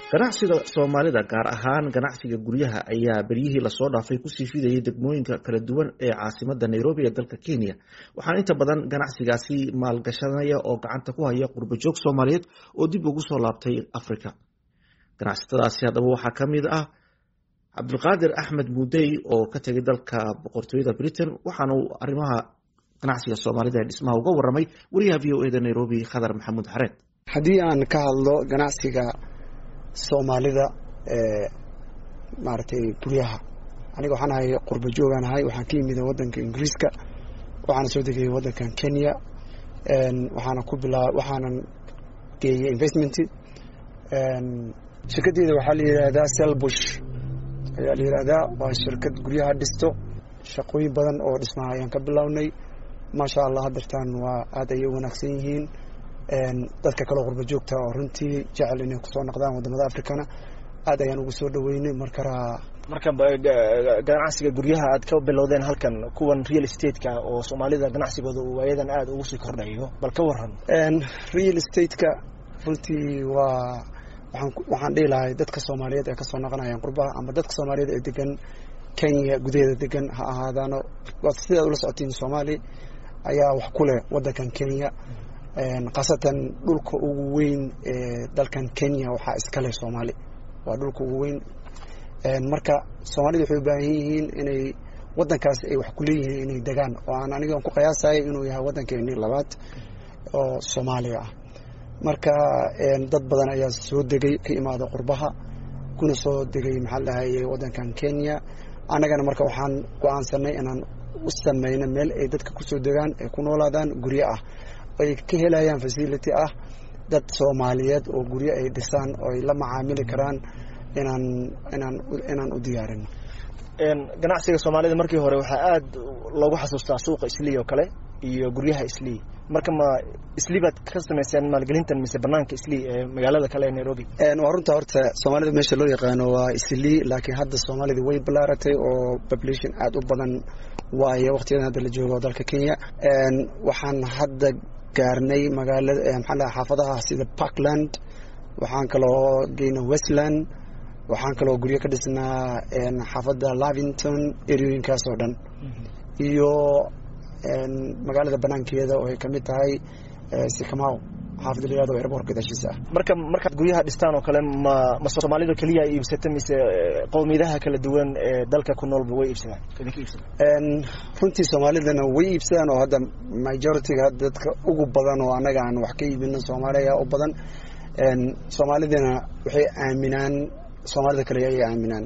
ganacsiga Soomaalida gaar ahaan ganacsiga guryaha ayaa beriyihii la soo dhaafay ku sii fidayay degmooyinka kala duwan ee caasimadda Nairobi ee dalka Kenya waxaan inta badan ganacsigaasi maalgashanaya oo gacanta ku haya qurbo joog Soomaaliyeed oo dib ugu soo laabtay Afrika ganacsatadaasi hadaba waxaa kamid ah Cabdulqaadir Axmed Muudey oo ka tagay dalka boqortooyada Britain waxaana uu arrimaha ganacsiga Soomaalida ee dhismaha uga waramay wariyaha VOA da Nairobi Khadar Maxamuud Xareed haddii aan ka hadlo ganacsiga Soomaalida maartay guryaha aniga waxaan ahay qurbo joogan ahay waxaan ka yimid wadanka Ingiriiska waxaan soo degay wadanka Kenya waxaan geeyay investment shirkadeeda waxaa la yiraahdaa Selbush ayaa la yiraahdaa waa shirkad guryaha dhisto shaqooyin badan oo dhismaha ayaan ka bilownay maasha Allah hadartan waa aad ay wanaagsan yihiin dadka kale qurbo joogta oo runtii jecel inay ku soo noqdaan wadamada Afrikana aad ayaan ugu soo dhaweynay marka ganacsiga guryaha aad ka bilowdeen halkan kuwan real estate-ka oo Soomaalida ganacsigooda uu waayadan aad ugu sii kordhayo bal ka waran real estate-ka runtii waxaan dhilahay dadka Soomaaliyeed ee ka soo noqonayaan qurbaha ama dadka Soomaaliyeed ee degan Kenya gudaheeda degan ha ahaadaano sida ula socotiin Soomaali ayaa wax ku leh wadankan Kenya qasatan dhulka ugu weyn ee dalkan Kenya waxa iska leh Soomaali waa dhulka ugu weyn marka Soomaalidu waxay u baahan yihiin inay wadankaas ay wax ku leeyihiin inay degaan oo aan aniga ku qiyaasay inuu yahay wadankeeni labaad oo Soomaaliya ah marka dad badan ayaa soo degay ka imaado qurbaha kuna soo degay maxallahay wadankan Kenya anagana marka waxaan go'aansanay inaan u sameeyno meel ay dadka ku soo degaan ay ku noolaadaan guryo ah ay ka helayaan facility ah dad Soomaaliyeed oo guryo ay dhisaan oo ay la macaamili karaan inaan u diyaarino ganacsiga Soomaalida markii hore waxa aad loogu xasuustaa suuqa Islii oo kale iyo guryaha Islii marka ma Islii baad ka sameeyeen maalgelintan mise banaanka Islii ee magaalada kale ee Nairobi waa runta Soomaalida meesha loo yaqaan waa Islii laakiin hadda Soomaalida way balaaratay oo population aad u badan waayo waqtiyadan hadda la joogo dalka Kenya waxaan hadda gaarnay magaalada maxaa xaafadaha sida Parkland waxaan kaloo geynay Westland waxaan kaloo guryo ka dhisnaa xaafada Lavington eriyooyinkaas oo dhan iyo magaalada banaankeeda oo ay kamid tahay Sycamore xaafadda leeyahay airport dashiisa marka guryaha dhistaan oo kale ma Soomaalida kaliya ay iibsatay mise qowmiyadaha kala duwan ee dalka ku nool way iibsadaan runtii Soomaalidana way iibsadaan oo hadda majority-ga dadka ugu badan oo anaga aan wax ka iibino Soomaaliya oo badan Soomaalidana waxay aaminaan Soomaalida kale ay aaminaan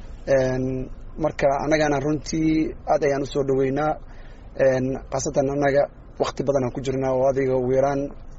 marka anagana runtii aad ayaan u soo dhaweynaa qasatan anaga waqti badan aan ku jirnaa oo adiga weeraan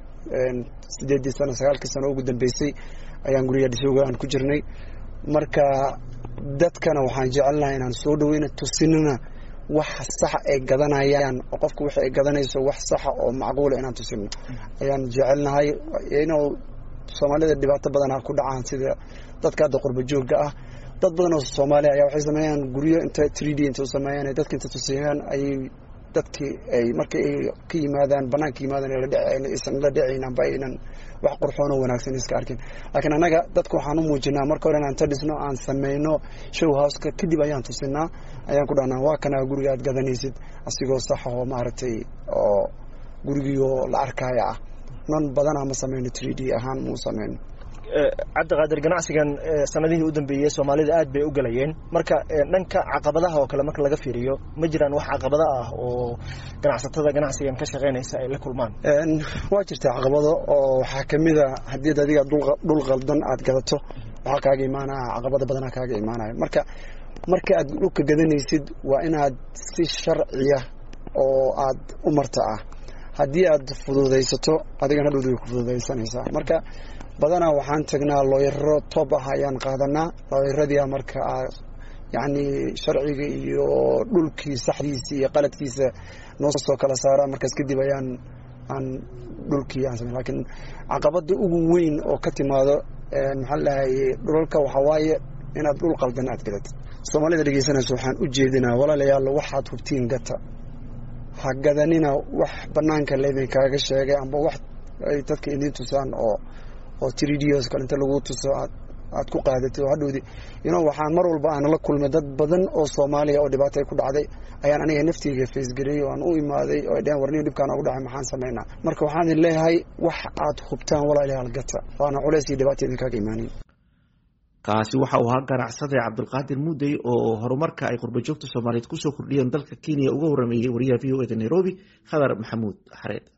8 sano 9 sano ugu dambeysay ayaan guriga dhisooga aan ku jirnay marka dadkana waxaan jecelnahay inaan soo dhaweyno tusinina wax sax ay gadanayaan oo qofku waxa ay gadanayso wax sax oo macquul ah inaan tusino ayaan jecelnahay inuu Soomaalida dhibaato badan ku dhacaan sida dadka qurbo joogga ah dad badan oo Soomaali ayaa waxay sameeyaan guryo inta 3D inta sameeyaan dadka inta tusiyaan ay dadkii ay markay ka yimaadaan banaanka yimaadaan la dhacayna baynan wax qurxoon oo wanaagsan iska arkin laakiin anaga dadku waxaan u muujinaa marka hore inaan tadisno aan sameeyno show house-ka kadib ayaan tusinaa ayaan ku dhahnaa waa kana guriga aad gadanaysid asigoo sax oo maartay oo gurigiyo la arkaya ah non badan ama sameeyno 3D ahaan mu sameeyno Cabdulqaadir ganacsigan sanadihii u dambeeyay Soomaalida aad bay u galayeen marka dhanka caqabadaha oo kale marka laga fiiriyo ma jiraan wax caqabado ah oo ganacsatada ganacsigan ka shaqeynaysa ay la kulmaan waa jirta caqabado oo waxa kamid ah hadii adiga dhul qaldan aad gadato waxa kaaga imaanaa caqabado badan kaaga imaanaya marka aad dhulka gadanaysid waa inaad si sharciya oo aad u marto hadii aad fududeysato adigana dhulka ku fududeysanaysaa marka badana waxaan tagnaa looyaro top ah ayaan qaadanaa looyaradii marka yaani sharciga iyo dhulkii saxdiisa iyo qaladkiisa noo soo kala saara markaas kadib ayaan dhulkii aan sameeyay laakiin caqabada ugu weyn oo ka timaado maxaa la yahay dhulka waxa waaye inaad dhul qaldan aad gadatid Soomaalida dhageysanayso waxaan u jeedinaa walaalayaal waxaad hubtiin gata ha gadanina wax banaanka leeyahay kaaga sheegay amba wax ay dadka idin tusaan oo 3D kale inta lagu tuso aad ku qaadatay oo hadhowdi waxaan mar walba aan la kulmay dad badan oo Soomaaliya oo dhibaato ay ku dhacday ayaan aniga naftiga feesgareeyay oo aan u imaaday oo dhan warniyo dhibkaan ugu dhacay maxaan sameynaa marka waxaan leeyahay wax aad hubtaan walaalayaal gata waana culays iyo dhibaato idin kaga imaanin kaasi waxa uu ahaa ganacsade Cabdulqaadir Muudey oo horumarka ay qurbo joogta Soomaaliyeed ku soo kordhiyeen dalka Kenya uga waramayay wariyaha VOA Nairobi Khadar Maxamuud Xareed.